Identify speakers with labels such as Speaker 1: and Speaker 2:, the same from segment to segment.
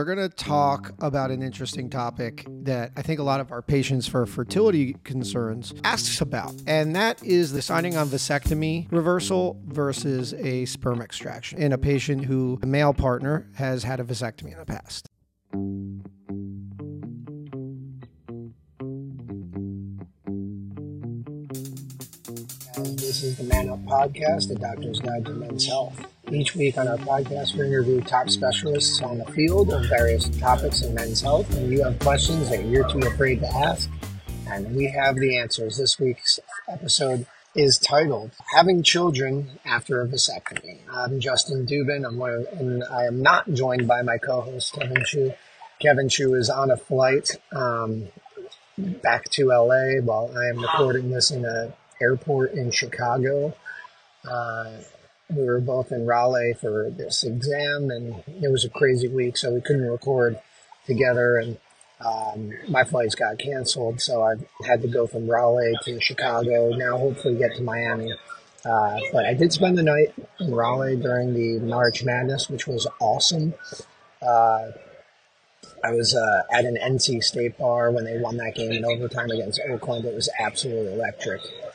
Speaker 1: We're going to talk about an interesting topic that I think a lot of our patients for fertility concerns asks about, and that is deciding on vasectomy reversal versus a sperm extraction in a patient who a male partner has had a vasectomy in the past.
Speaker 2: This is the Man Up Podcast, the doctor's guide to men's health. Each week on our podcast, we interview top specialists on the field of various topics in men's health, and you have questions that you're too afraid to ask, and we have the answers. This week's episode is titled, Having Children After a Vasectomy. I'm Justin Dubin, and I am not joined by my co-host, Kevin Chu. Kevin Chu is on a flight back to LA while I am recording this in an airport in Chicago. We were both in Raleigh for this exam, and it was a crazy week, so we couldn't record together, and my flights got canceled, so I had to go from Raleigh to Chicago, now hopefully get to Miami. But I did spend the night in Raleigh during the March Madness, which was awesome. I was at an NC State bar when they won that game in overtime against Oakland. It was absolutely electric.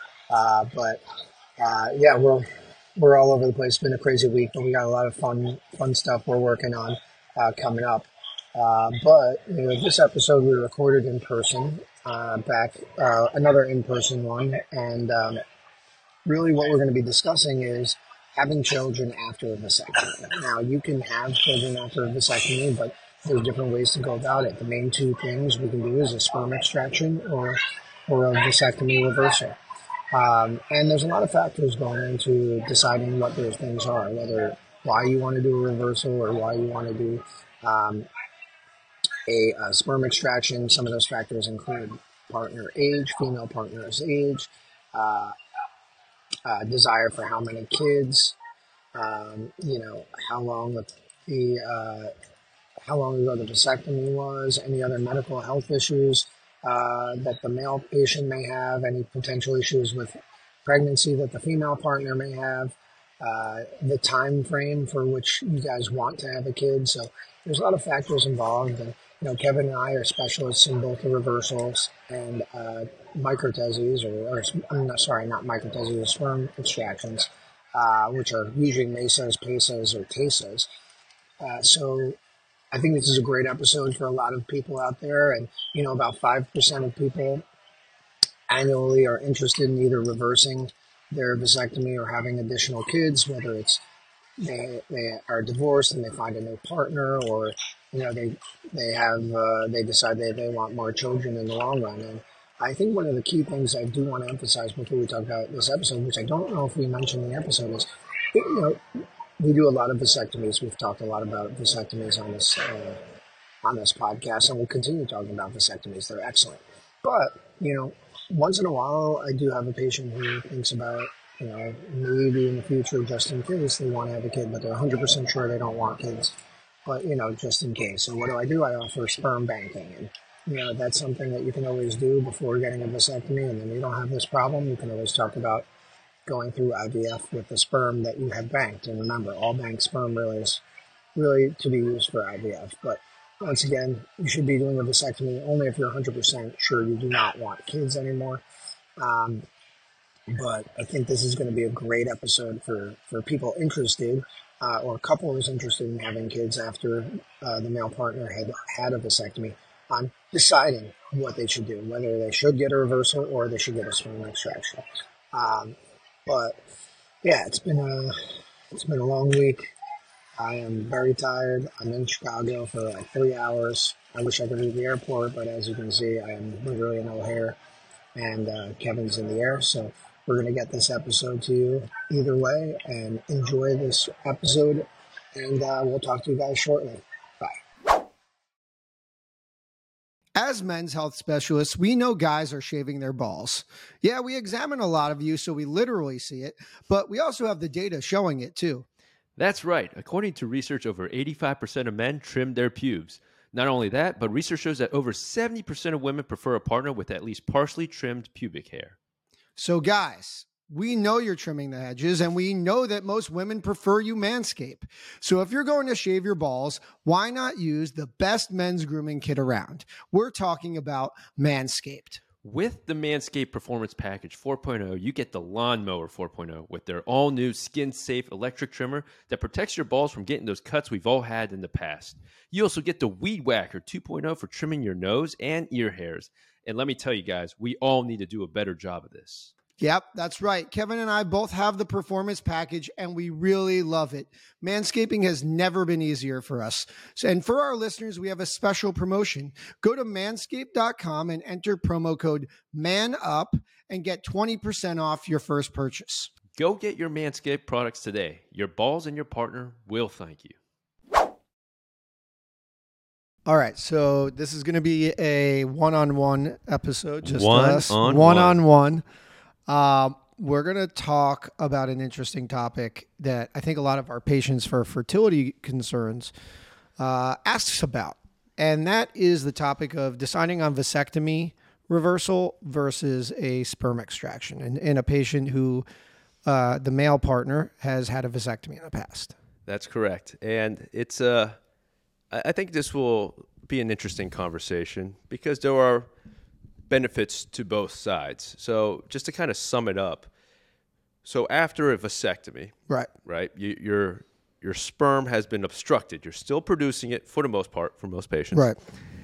Speaker 2: Yeah, we're all over the place. It's been a crazy week, but we got a lot of fun stuff we're working on coming up. But this episode we recorded in person, another in-person one, and really what we're going to be discussing is having children after a vasectomy. Now, you can have children after a vasectomy, but there's different ways to go about it. The main two things we can do is a sperm extraction or a vasectomy reversal. And there's a lot of factors going into deciding what those things are, why you want to do a reversal or why you want to do a sperm extraction. Some of those factors include partner age, female partner's age, desire for how many kids, how long ago the vasectomy was, any other medical health issues that the male patient may have, any potential issues with pregnancy that the female partner may have, the time frame for which you guys want to have a kid. So there's a lot of factors involved, and Kevin and I are specialists in both the reversals and microteses, sperm extractions, which are usually mesas, pesas, or tesas. So I think this is a great episode for a lot of people out there, and about 5% of people annually are interested in either reversing their vasectomy or having additional kids, whether it's they are divorced and they find a new partner, or they decide they want more children in the long run. And I think one of the key things I do want to emphasize before we talk about this episode, which I don't know if we mentioned in the episode, is we do a lot of vasectomies. We've talked a lot about vasectomies on this podcast, and we'll continue talking about vasectomies. They're excellent. But, once in a while, I do have a patient who thinks about, maybe in the future, just in case, they want to have a kid, but they're 100% sure they don't want kids. But, just in case. So what do? I offer sperm banking. And, that's something that you can always do before getting a vasectomy, and then you don't have this problem. You can always talk about going through IVF with the sperm that you have banked. And remember, all banked sperm really is to be used for IVF. But once again, you should be doing a vasectomy only if you're 100% sure you do not want kids anymore. But I think this is going to be a great episode for people interested, or couples interested in having kids after the male partner had a vasectomy, on deciding what they should do, whether they should get a reversal or they should get a sperm extraction. But yeah, it's been a long week. I am very tired. I'm in Chicago for like 3 hours. I wish I could leave the airport, but as you can see, I am literally in O'Hare, and Kevin's in the air. So we're going to get this episode to you either way, and enjoy this episode, and we'll talk to you guys shortly. Bye.
Speaker 1: As men's health specialists, we know guys are shaving their balls. Yeah, we examine a lot of you, so we literally see it, but we also have the data showing it too.
Speaker 3: That's right. According to research, over 85% of men trim their pubes. Not only that, but research shows that over 70% of women prefer a partner with at least partially trimmed pubic hair.
Speaker 1: So guys, We know you're trimming the hedges, and we know that most women prefer you manscape. So if you're going to shave your balls, why not use the best men's grooming kit around? We're talking about Manscaped.
Speaker 3: With the Manscaped Performance Package 4.0, you get the Lawnmower 4.0 with their all-new skin-safe electric trimmer that protects your balls from getting those cuts we've all had in the past. You also get the Weed Whacker 2.0 for trimming your nose and ear hairs. And let me tell you guys, we all need to do a better job of this.
Speaker 1: Yep, that's right. Kevin and I both have the performance package, and we really love it. Manscaping has never been easier for us. And for our listeners, we have a special promotion. Go to manscaped.com and enter promo code MANUP and get 20% off your first purchase.
Speaker 3: Go get your Manscaped products today. Your balls and your partner will thank you.
Speaker 1: All right, so this is going to be a one-on-one episode. Just
Speaker 3: One-on-one.
Speaker 1: One-on-one. We're going to talk about an interesting topic that I think a lot of our patients for fertility concerns asks about. And that is the topic of deciding on vasectomy reversal versus a sperm extraction in a patient who the male partner has had a vasectomy in the past.
Speaker 3: That's correct. And it's I think this will be an interesting conversation because there are benefits to both sides. So just to kind of sum it up, so after a vasectomy, right, your sperm has been obstructed. You're still producing it for the most part for most patients,
Speaker 1: right?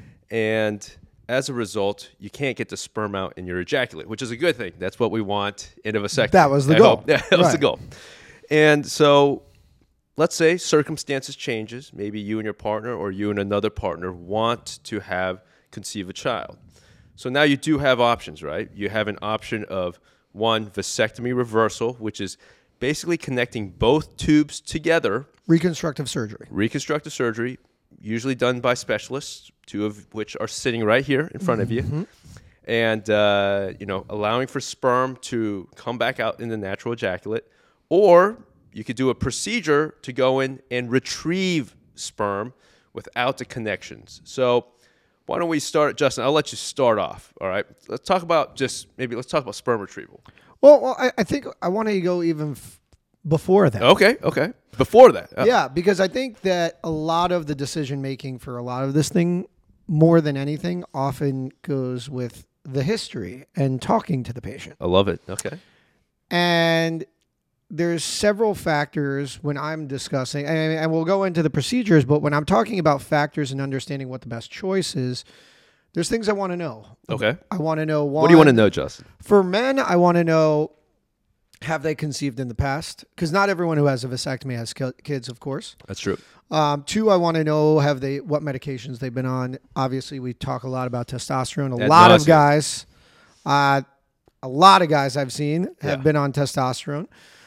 Speaker 3: And as a result, you can't get the sperm out in your ejaculate, which is a good thing. That's what we want in a vasectomy.
Speaker 1: That was the goal.
Speaker 3: Yeah, that was the goal. And so let's say circumstances changes. Maybe you and your partner or you and another partner want to conceive a child. So now you do have options, right? You have an option of one, vasectomy reversal, which is basically connecting both tubes together.
Speaker 1: Reconstructive surgery.
Speaker 3: Reconstructive surgery, usually done by specialists, two of which are sitting right here in front of you. And, allowing for sperm to come back out in the natural ejaculate. Or you could do a procedure to go in and retrieve sperm without the connections. So why don't we start, Justin? I'll let you start off. All right. Let's talk about sperm retrieval.
Speaker 1: Well, I think I want to go even before that.
Speaker 3: Okay. Before that.
Speaker 1: Yeah, because I think that a lot of the decision making for a lot of this thing, more than anything, often goes with the history and talking to the patient.
Speaker 3: I love it. Okay.
Speaker 1: And there's several factors when I'm discussing, and we'll go into the procedures, but when I'm talking about factors and understanding what the best choice is, there's things I want to know.
Speaker 3: Okay.
Speaker 1: I want to know,
Speaker 3: what do you want to know, Justin?
Speaker 1: For men, I want to know, have they conceived in the past? Because not everyone who has a vasectomy has kids, of course.
Speaker 3: That's true.
Speaker 1: Two, I want to know, what medications they've been on. Obviously, we talk a lot about testosterone. A lot of guys I've seen have been on testosterone.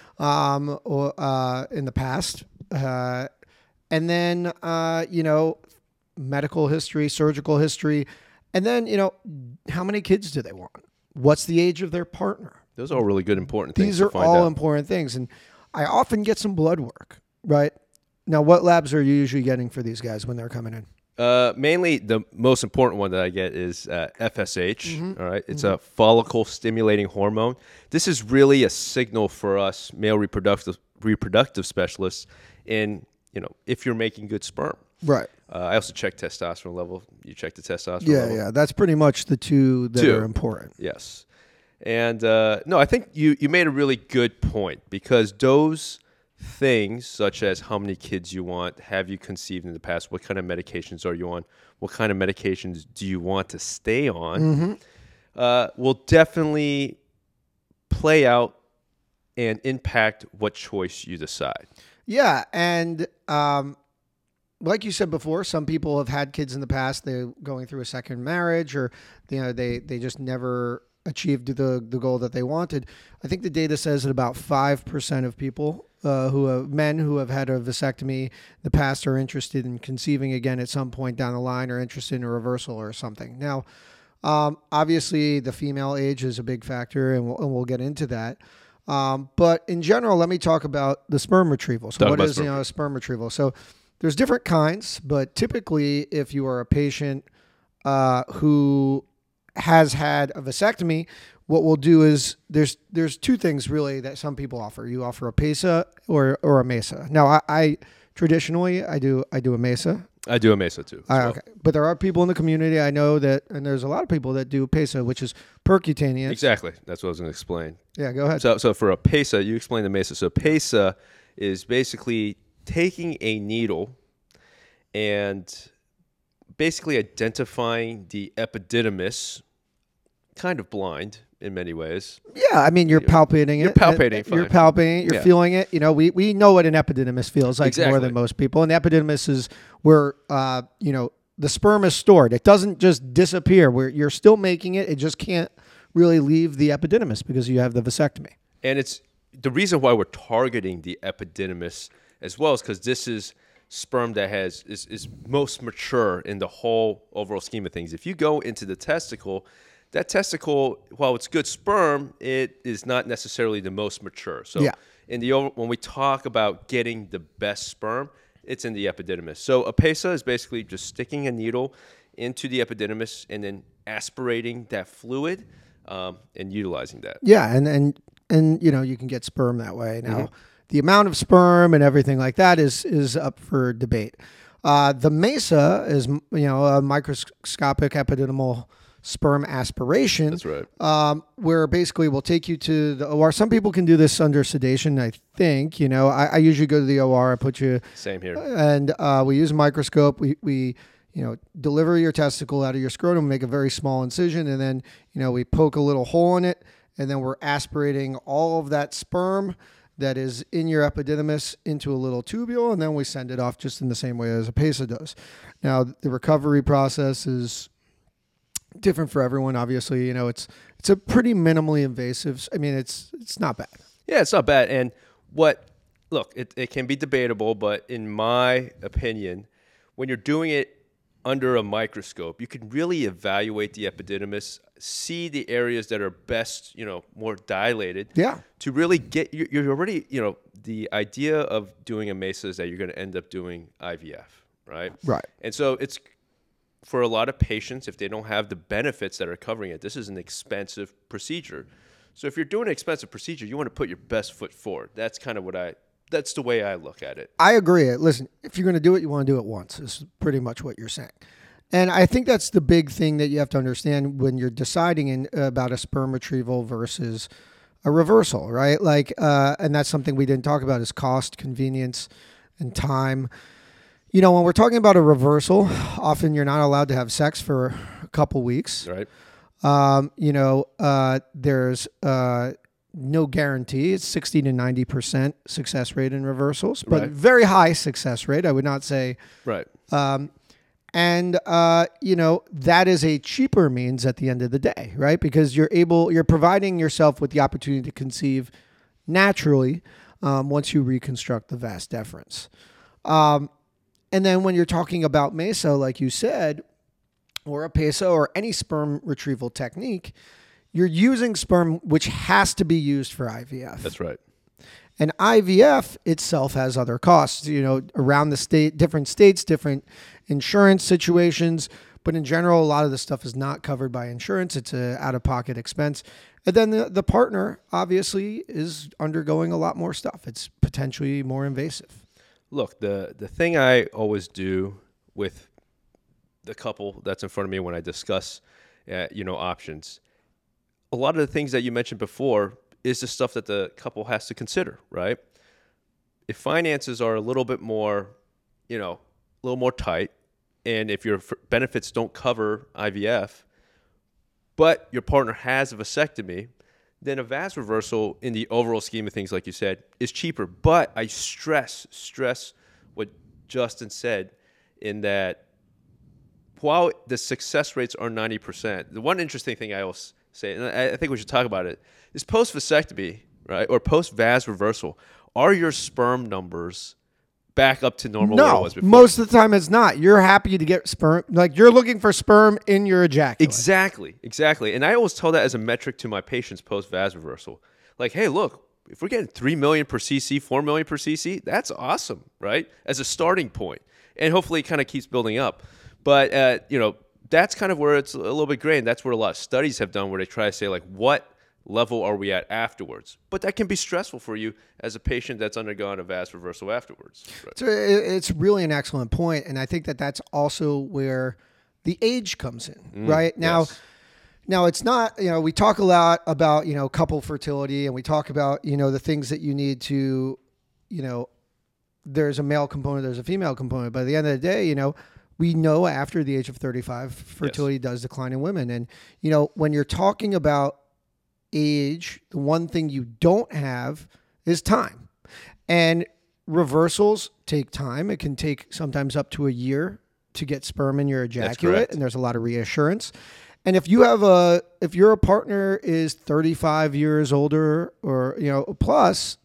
Speaker 1: In the past. And then, medical history, surgical history. And then, how many kids do they want? What's the age of their partner?
Speaker 3: Those are all really good, important things.
Speaker 1: These are all important things. And I often get some blood work, right? Now, what labs are you usually getting for these guys when they're coming in?
Speaker 3: Mainly the most important one that I get is FSH. All right. It's a follicle stimulating hormone. This is really a signal for us male reproductive specialists in, if you're making good sperm.
Speaker 1: Right.
Speaker 3: I also check testosterone level. You check the testosterone level.
Speaker 1: Yeah. That's pretty much the two that are important.
Speaker 3: Yes. And no, I think you made a really good point because those things such as how many kids you want, have you conceived in the past, what kind of medications are you on, what kind of medications do you want to stay on, will definitely play out and impact what choice you decide.
Speaker 1: Yeah, and like you said before, some people have had kids in the past. They're going through a second marriage, or they just never achieved the goal that they wanted. I think the data says that about 5% of people men who have had a vasectomy in the past are interested in conceiving again at some point down the line, or interested in a reversal or something. Now, obviously, the female age is a big factor, and we'll get into that. But in general, let me talk about the sperm retrieval. So what is a sperm retrieval? So there's different kinds, but typically if you are a patient who has had a vasectomy, what we'll do is there's two things really that some people offer. You offer a PESA or a MESA. Now, I traditionally I do a MESA.
Speaker 3: I do a MESA too.
Speaker 1: Okay, but there are people in the community I know that, and there's a lot of people that do PESA, which is percutaneous.
Speaker 3: Exactly. That's what I was going to explain.
Speaker 1: Yeah, go ahead.
Speaker 3: So for a PESA, you explain the MESA. So PESA is basically taking a needle and basically identifying the epididymis, kind of blind in many ways.
Speaker 1: Yeah, I mean, you're palpating it.
Speaker 3: You're palpating it.
Speaker 1: You're palpating it. You're feeling it. You know, we know what an epididymis feels like more than most people. And the epididymis is where, the sperm is stored. It doesn't just disappear. Where you're still making it. It just can't really leave the epididymis because you have the vasectomy.
Speaker 3: And it's the reason why we're targeting the epididymis as well is because this is sperm that is most mature in the whole overall scheme of things. If you go into the testicle, that testicle, while it's good sperm, it is not necessarily the most mature. So when we talk about getting the best sperm, it's in the epididymis. So a PESA is basically just sticking a needle into the epididymis and then aspirating that fluid and utilizing that.
Speaker 1: Yeah, and you can get sperm that way. Now, the amount of sperm and everything like that is up for debate. The MESA is a microscopic epididymal sperm aspiration.
Speaker 3: That's right.
Speaker 1: Where basically we'll take you to the OR. Some people can do this under sedation, I think. I usually go to the OR. I put you...
Speaker 3: Same here.
Speaker 1: And we use a microscope. We deliver your testicle out of your scrotum, make a very small incision, and then, we poke a little hole in it, and then we're aspirating all of that sperm that is in your epididymis into a little tubule, and then we send it off just in the same way as a PESA does. Now, the recovery process is different for everyone. Obviously, it's a pretty minimally invasive. I mean, it's not bad.
Speaker 3: Yeah, it's not bad. And it can be debatable, but in my opinion, when you're doing it under a microscope, you can really evaluate the epididymis, see the areas that are best, more dilated.
Speaker 1: Yeah.
Speaker 3: To really get, you're already, the idea of doing a MESA is that you're going to end up doing IVF, right?
Speaker 1: Right.
Speaker 3: And so it's, for a lot of patients, if they don't have the benefits that are covering it, this is an expensive procedure. So if you're doing an expensive procedure, you want to put your best foot forward. That's kind of that's the way I look at it.
Speaker 1: I agree. Listen, if you're going to do it, you want to do it once. This is pretty much what you're saying. And I think that's the big thing that you have to understand when you're deciding about a sperm retrieval versus a reversal, right? And that's something we didn't talk about is cost, convenience, and time. When we're talking about a reversal, often you're not allowed to have sex for a couple weeks.
Speaker 3: Right.
Speaker 1: There's no guarantee. It's 60 to 90% success rate in reversals, but very high success rate. I would not say.
Speaker 3: Right.
Speaker 1: That is a cheaper means at the end of the day, right? Because you're providing yourself with the opportunity to conceive naturally once you reconstruct the vas deferens. And then when you're talking about MESA, like you said, or a PESA or any sperm retrieval technique, you're using sperm which has to be used for IVF.
Speaker 3: That's right.
Speaker 1: And IVF itself has other costs, around the state, different states, different insurance situations. But in general, a lot of the stuff is not covered by insurance. It's an out-of-pocket expense. And then the partner, obviously, is undergoing a lot more stuff. It's potentially more invasive.
Speaker 3: Look, the thing I always do with the couple that's in front of me when I discuss, options, a lot of the things that you mentioned before is the stuff that the couple has to consider, right? If finances are a little bit more, a little more tight, and if your benefits don't cover IVF, but your partner has a vasectomy, then a vas reversal in the overall scheme of things, like you said, is cheaper. But I stress what Justin said in that while the success rates are 90%, the one interesting thing I will say, and I think we should talk about it, is post-vasectomy, right, or post-vas reversal, are your sperm numbers back up to normal what it was before?
Speaker 1: Most of the time it's not. You're happy to get sperm. Like, you're looking for sperm in your ejaculate.
Speaker 3: Exactly. And I always tell that as a metric to my patients post-vas reversal. Like, hey, look, if we're getting 3 million per cc, 4 million per cc, that's awesome, right? As a starting point. And hopefully it kind of keeps building up. But, that's kind of where it's a little bit gray. And that's where a lot of studies have done where they try to say, like, what level are we at afterwards? But that can be stressful for you as a patient that's undergone a vas reversal afterwards. Right?
Speaker 1: So it's really an excellent point, and I think that that's also where the age comes in, right? Now,
Speaker 3: yes.
Speaker 1: now it's not, we talk a lot about, couple fertility, and we talk about, the things that you need to, there's a male component, there's a female component, but at the end of the day, we know after the age of 35, fertility does decline in women. And, when you're talking about age, the one thing you don't have is time. And reversals take time. It can take sometimes up to a year to get sperm in your ejaculate, and there's a lot of reassurance. And if your partner is 35 years older or, plus,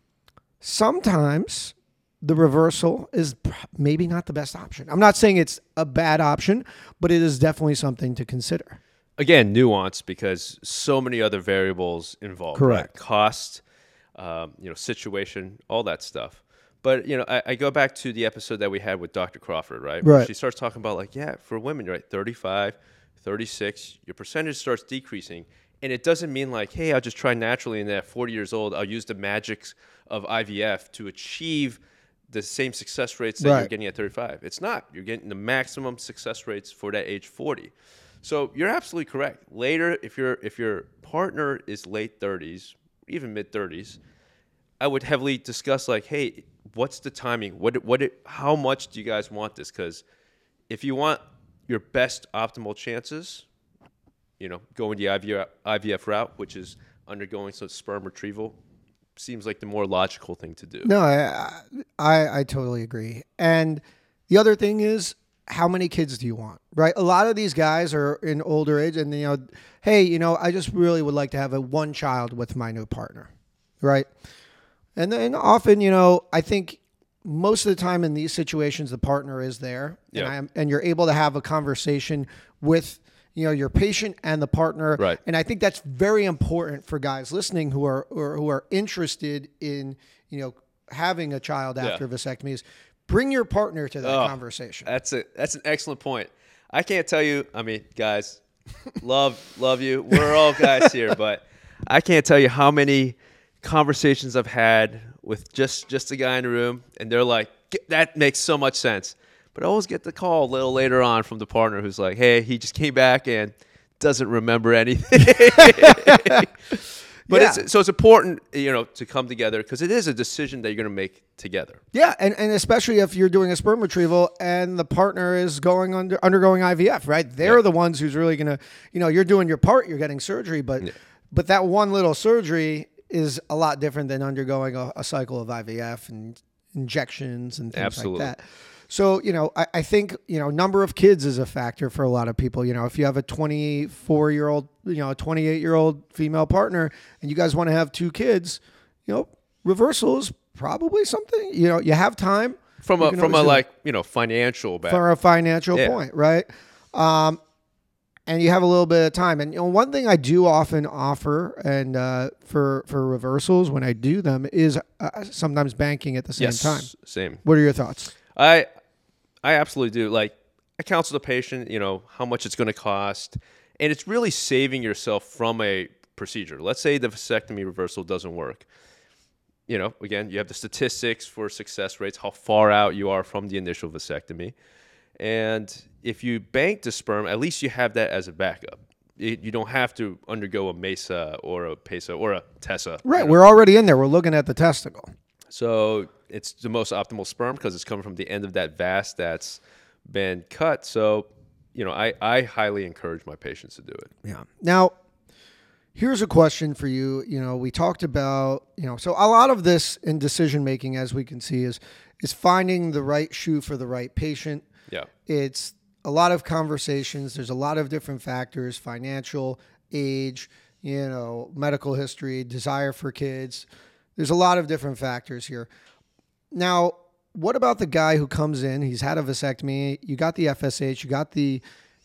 Speaker 1: sometimes the reversal is maybe not the best option. I'm not saying it's a bad option, but it is definitely something to consider.
Speaker 3: Again, nuance, because so many other variables involved.
Speaker 1: Correct.
Speaker 3: Right? Cost, situation, all that stuff. But, I go back to the episode that we had with Dr. Crawford, right?
Speaker 1: Right.
Speaker 3: She starts talking about for women, right, 35, 36, your percentage starts decreasing. And it doesn't mean hey, I'll just try naturally, and then at 40 years old, I'll use the magics of IVF to achieve the same success rates that you're getting at 35. It's not. You're getting the maximum success rates for that age 40. So you're absolutely correct. Later, if your partner is late 30s, even mid 30s, I would heavily discuss hey, what's the timing? How much do you guys want this? Because if you want your best optimal chances, going the IVF route, which is undergoing some sperm retrieval, seems like the more logical thing to do.
Speaker 1: No, I totally agree. And the other thing is, how many kids do you want, right? A lot of these guys are in older age and, hey, I just really would like to have one child with my new partner, right? And then often, I think most of the time in these situations, the partner is there and you're able to have a conversation with, your patient and the partner.
Speaker 3: Right.
Speaker 1: And I think that's very important for guys listening who are interested in, having a child after vasectomies. Bring your partner to that conversation.
Speaker 3: That's an excellent point. I can't tell you, guys, love you. We're all guys here, but I can't tell you how many conversations I've had with just a guy in the room, and they're like, that makes so much sense. But I always get the call a little later on from the partner who's like, hey, he just came back and doesn't remember anything. But it's important, to come together, because it is a decision that you're going to make together.
Speaker 1: Yeah, and especially if you're doing a sperm retrieval and the partner is undergoing IVF, right? They're the ones who's really going to, you're doing your part, you're getting surgery, but that one little surgery is a lot different than undergoing a cycle of IVF and injections and things like that. So, I think, number of kids is a factor for a lot of people. If you have a 24-year-old, a 28-year-old female partner and you guys want to have 2 kids, reversal is probably something, you have time.
Speaker 3: From a financial background.
Speaker 1: For a financial point, right? And you have a little bit of time. And one thing I do often offer and for reversals when I do them is sometimes banking at the same time.
Speaker 3: Same.
Speaker 1: What are your thoughts?
Speaker 3: I absolutely do. I counsel the patient, how much it's going to cost, and it's really saving yourself from a procedure. Let's say the vasectomy reversal doesn't work. Again, you have the statistics for success rates, how far out you are from the initial vasectomy. And if you bank the sperm, at least you have that as a backup. You don't have to undergo a MESA or a PESA or a TESA.
Speaker 1: Right. We're already in there. We're looking at the testicle.
Speaker 3: So it's the most optimal sperm because it's coming from the end of that vas that's been cut. So, I highly encourage my patients to do it.
Speaker 1: Yeah. Now, here's a question for you. We talked about, so a lot of this in decision making, as we can see, is finding the right shoe for the right patient.
Speaker 3: Yeah.
Speaker 1: It's a lot of conversations. There's a lot of different factors: financial, age, medical history, desire for kids. There's a lot of different factors here. Now, what about the guy who comes in? He's had a vasectomy. You got the FSH. You got the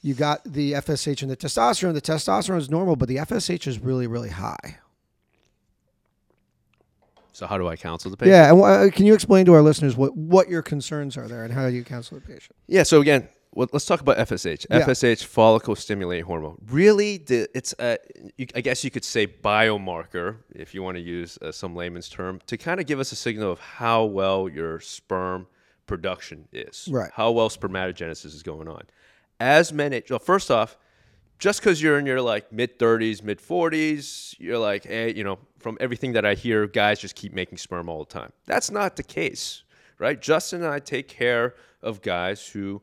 Speaker 1: FSH and the testosterone. The testosterone is normal, but the FSH is really, really high.
Speaker 3: So how do I counsel the patient?
Speaker 1: Yeah, and can you explain to our listeners what your concerns are there and how you counsel the patient?
Speaker 3: Yeah, so again, well, let's talk about FSH.
Speaker 1: Yeah.
Speaker 3: FSH, follicle stimulating hormone. Really, it's I guess you could say biomarker, if you want to use some layman's term, to kind of give us a signal of how well your sperm production is,
Speaker 1: Right.
Speaker 3: how well spermatogenesis is going on. Well, first off, just because you're in your like mid-30s, mid-40s, you're like, hey, from everything that I hear, guys just keep making sperm all the time. That's not the case, right? Justin and I take care of guys who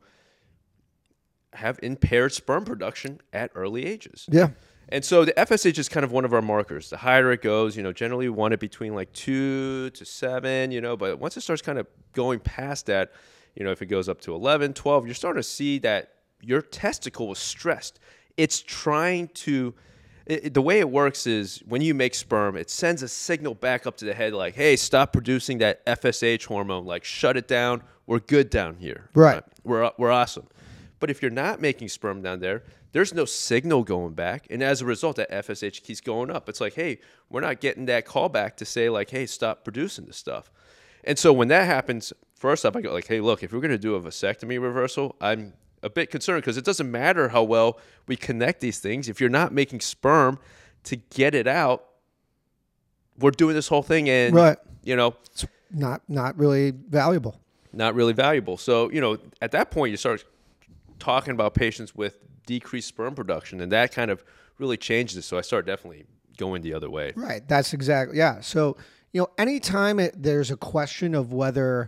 Speaker 3: have impaired sperm production at early ages.
Speaker 1: Yeah.
Speaker 3: And so the FSH is kind of one of our markers. The higher it goes, generally we want it between like 2 to 7, but once it starts kind of going past that, if it goes up to 11, 12, you're starting to see that your testicle was stressed. It's trying to, the way it works is when you make sperm, it sends a signal back up to the head like, hey, stop producing that FSH hormone, like shut it down. We're good down here.
Speaker 1: Right.
Speaker 3: We're awesome. But if you're not making sperm down there, there's no signal going back. And as a result, that FSH keeps going up. It's like, hey, we're not getting that call back to say like, hey, stop producing this stuff. And so when that happens, first up, I go like, hey, look, if we're going to do a vasectomy reversal, I'm a bit concerned because it doesn't matter how well we connect these things. If you're not making sperm to get it out, we're doing this whole thing and,
Speaker 1: Right.
Speaker 3: It's
Speaker 1: Not really valuable.
Speaker 3: not really valuable. So, at that point, you start talking about patients with decreased sperm production, and that kind of really changes it. So I start definitely going the other way.
Speaker 1: Right. That's exactly, yeah. So, anytime there's a question of whether,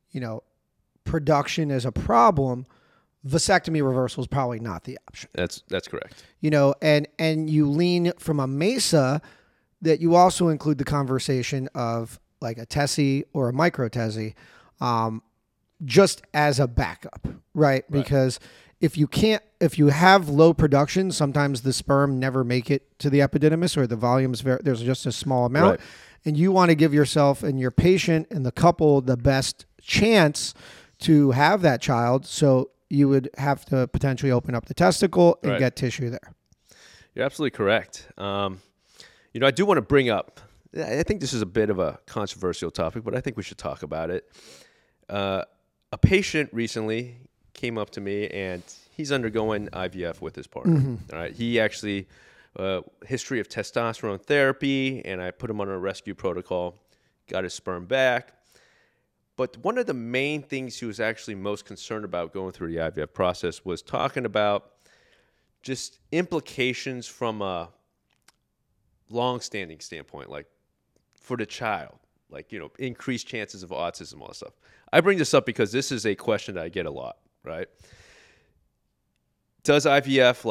Speaker 1: production is a problem, vasectomy reversal is probably not the option.
Speaker 3: That's correct.
Speaker 1: And you lean from a MESA that you also include the conversation of like a TESI or a micro-TESI, just as a backup, right? Because if you have low production, sometimes the sperm never make it to the epididymis or the volume's there's just a small amount.
Speaker 3: Right.
Speaker 1: And you want to give yourself and your patient and the couple the best chance to have that child. So you would have to potentially open up the testicle and get tissue there.
Speaker 3: You're absolutely correct. I do want to bring up, I think this is a bit of a controversial topic, but I think we should talk about it. A patient recently came up to me and he's undergoing IVF with his partner.
Speaker 1: Mm-hmm.
Speaker 3: All right. He actually, history of testosterone therapy, and I put him on a rescue protocol, got his sperm back. But one of the main things he was actually most concerned about going through the IVF process was talking about just implications from a long-standing standpoint, like for the child, like, increased chances of autism, all that stuff. I bring this up because this is a question that I get a lot, right? Does IVF,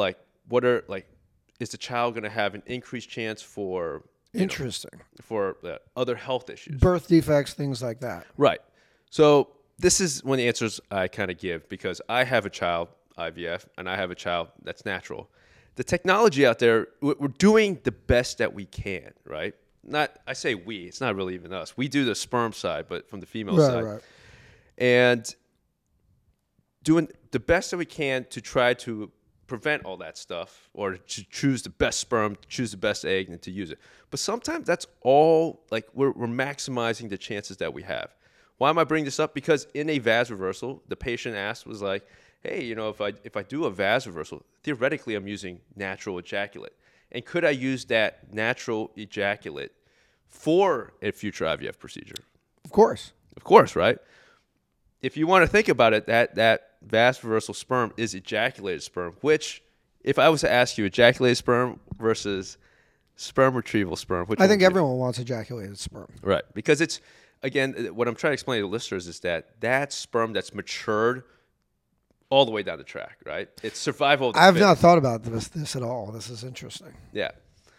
Speaker 3: is the child going to have an increased chance for for other health issues?
Speaker 1: Birth defects, things like that.
Speaker 3: Right. So this is one of the answers I kind of give because I have a child, IVF, and I have a child that's natural. The technology out there, we're doing the best that we can, right? I say we, it's not really even us. We do the sperm side, but from the female side. Right. And doing the best that we can to try to prevent all that stuff or to choose the best sperm, choose the best egg, and to use it. But sometimes that's all, like we're maximizing the chances that we have. Why am I bringing this up? Because in a VAS reversal, the patient asked was like, hey, if I do a VAS reversal, theoretically I'm using natural ejaculate. And could I use that natural ejaculate for a future IVF procedure?
Speaker 1: Of course.
Speaker 3: Of course, right? If you want to think about it, that VAS reversal sperm is ejaculated sperm, which if I was to ask you ejaculated sperm versus sperm retrieval sperm, which
Speaker 1: I think everyone wants ejaculated sperm.
Speaker 3: Right. Because it's, again, what I'm trying to explain to listeners is that sperm that's matured all the way down the track, right? It's survival of the
Speaker 1: I've
Speaker 3: fittest.
Speaker 1: not thought about this at all. This is interesting.
Speaker 3: Yeah.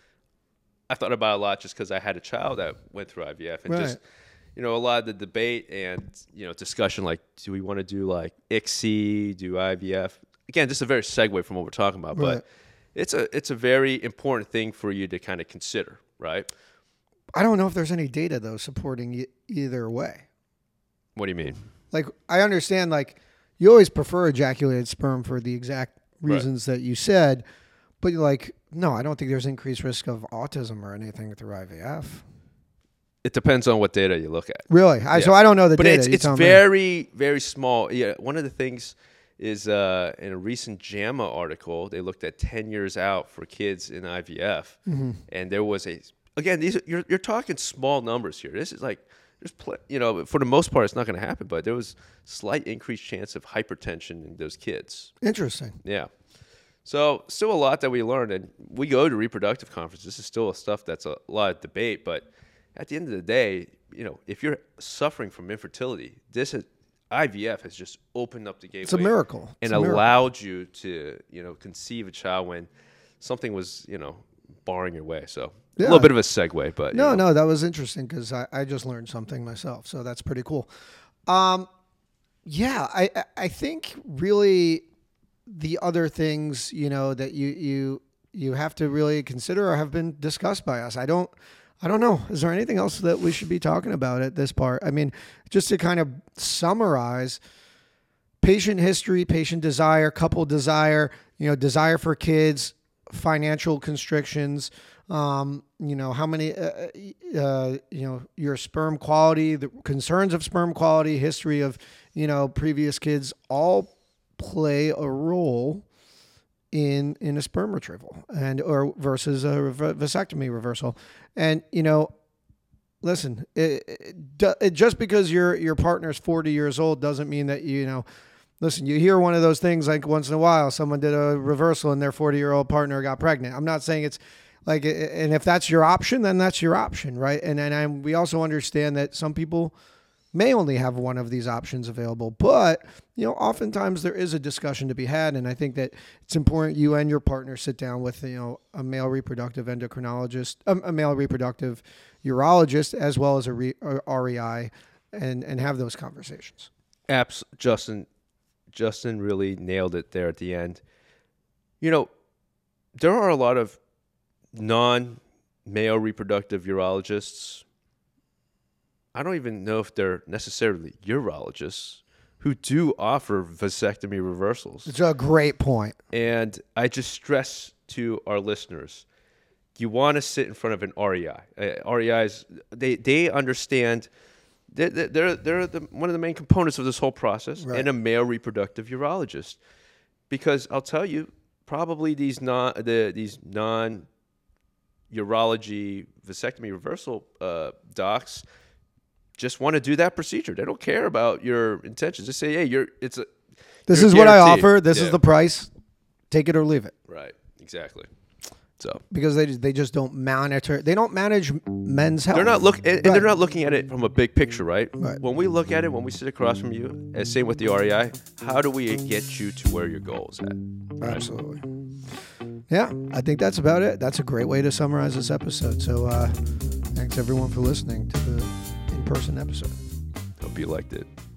Speaker 3: I thought about it a lot just because I had a child that went through IVF and just, a lot of the debate and, discussion like, do we want to do like ICSI, do IVF? Again, just a very segue from what we're talking about, but it's a very important thing for you to kind of consider, right?
Speaker 1: I don't know if there's any data though supporting either way.
Speaker 3: What do you mean?
Speaker 1: Like, I understand, like, you always prefer ejaculated sperm for the exact reasons that you said, but you're like, no, I don't think there's increased risk of autism or anything through IVF.
Speaker 3: It depends on what data you look at.
Speaker 1: Really? So I don't know the
Speaker 3: but
Speaker 1: data.
Speaker 3: But it's very, very small. Yeah. One of the things is in a recent JAMA article, they looked at 10 years out for kids in IVF, and there was you're talking small numbers here. This is like for the most part, it's not going to happen, but there was slight increased chance of hypertension in those kids.
Speaker 1: Interesting.
Speaker 3: Yeah. So still a lot that we learned, and we go to reproductive conferences. This is still stuff that's a lot of debate, but at the end of the day, if you're suffering from infertility, IVF has just opened up the gateway.
Speaker 1: It's a miracle.
Speaker 3: And allowed you to, conceive a child when something was, barring your way. So a little bit of a segue, but
Speaker 1: no, that was interesting because I just learned something myself. So that's pretty cool. I think really the other things, that you have to really consider or have been discussed by us. I don't know. Is there anything else that we should be talking about at this part? I mean, just to kind of summarize, patient history, patient desire, couple desire, desire for kids, financial constrictions, how many, your sperm quality, the concerns of sperm quality, history of, previous kids, all play a role in a sperm retrieval or versus a vasectomy reversal. And, listen, just because your partner's 40 years old doesn't mean that, listen, you hear one of those things like once in a while, someone did a reversal and their 40-year-old partner got pregnant. I'm not saying it's like, and if that's your option, then that's your option, right? And we also understand that some people may only have one of these options available, but oftentimes there is a discussion to be had, and I think that it's important you and your partner sit down with a male reproductive endocrinologist, a male reproductive urologist, as well as a REI, and have those conversations.
Speaker 3: Justin really nailed it there at the end. There are a lot of non-male reproductive urologists. I don't even know if they're necessarily urologists who do offer vasectomy reversals.
Speaker 1: It's a great point.
Speaker 3: And I just stress to our listeners, you want to sit in front of an REI. REIs, they understand, they're one of the main components of this whole process, right. And a male reproductive urologist. Because I'll tell you, probably these non-urology vasectomy reversal docs just want to do that procedure. They don't care about your intentions. They say, hey,
Speaker 1: this is what I offer. This is the price. Take it or leave it.
Speaker 3: Right. Exactly. So
Speaker 1: because they just don't monitor. They don't manage men's health.
Speaker 3: They're not they're not looking at it from a big picture, right? When we look at it, when we sit across from you, as same with the REI, how do we get you to where your goal is at?
Speaker 1: Right? Absolutely. Yeah, I think that's about it. That's a great way to summarize this episode. So thanks everyone for listening to the in-person episode.
Speaker 3: Hope you liked it.